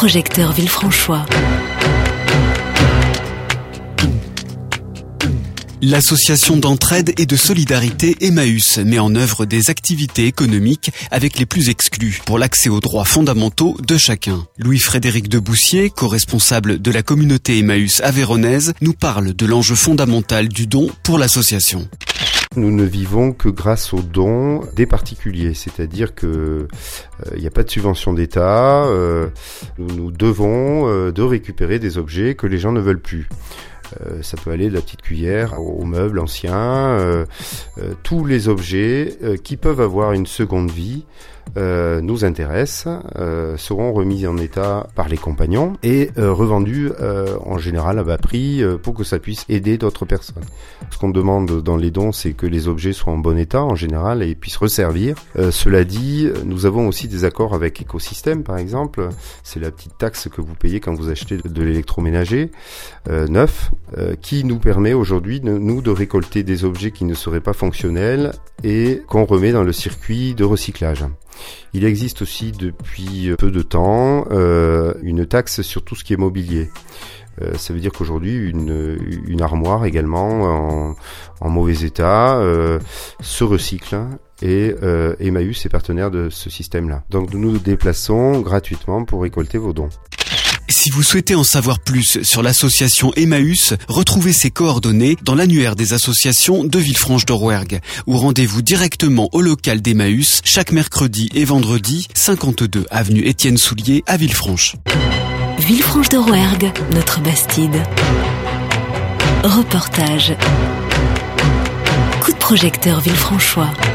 projecteur Villefranchois. L'association d'entraide et de solidarité Emmaüs met en œuvre des activités économiques avec les plus exclus pour l'accès aux droits fondamentaux de chacun. Louis-Frédéric Deboussier, co-responsable de la communauté Emmaüs aveyronnaise, nous parle de l'enjeu fondamental du don pour l'association. Nous ne vivons que grâce aux dons des particuliers, c'est-à-dire que il n'y a pas de subvention d'État, nous devons de récupérer des objets que les gens ne veulent plus. Ça peut aller de la petite cuillère aux meubles anciens, tous les objets qui peuvent avoir une seconde vie nous intéressent, seront remis en état par les compagnons et revendus en général à bas prix pour que ça puisse aider d'autres personnes. Ce qu'on demande dans les dons, c'est que les objets soient en bon état en général et puissent resservir. Cela dit, nous avons aussi des accords avec Écosystème par exemple. C'est la petite taxe que vous payez quand vous achetez de l'électroménager neuf, qui nous permet aujourd'hui de récolter des objets qui ne seraient pas fonctionnels et qu'on remet dans le circuit de recyclage. Il existe aussi depuis peu de temps une taxe sur tout ce qui est mobilier. Ça veut dire qu'aujourd'hui une armoire également en mauvais état se recycle et Emmaüs est partenaire de ce système-là. Donc nous nous déplaçons gratuitement pour récolter vos dons. Si vous souhaitez en savoir plus sur l'association Emmaüs, retrouvez ses coordonnées dans l'annuaire des associations de Villefranche-de-Rouergue ou rendez-vous directement au local d'Emmaüs chaque mercredi et vendredi, 52 avenue Étienne Soulier à Villefranche. Villefranche-de-Rouergue, notre Bastide. Reportage. Coup de projecteur Villefranchois.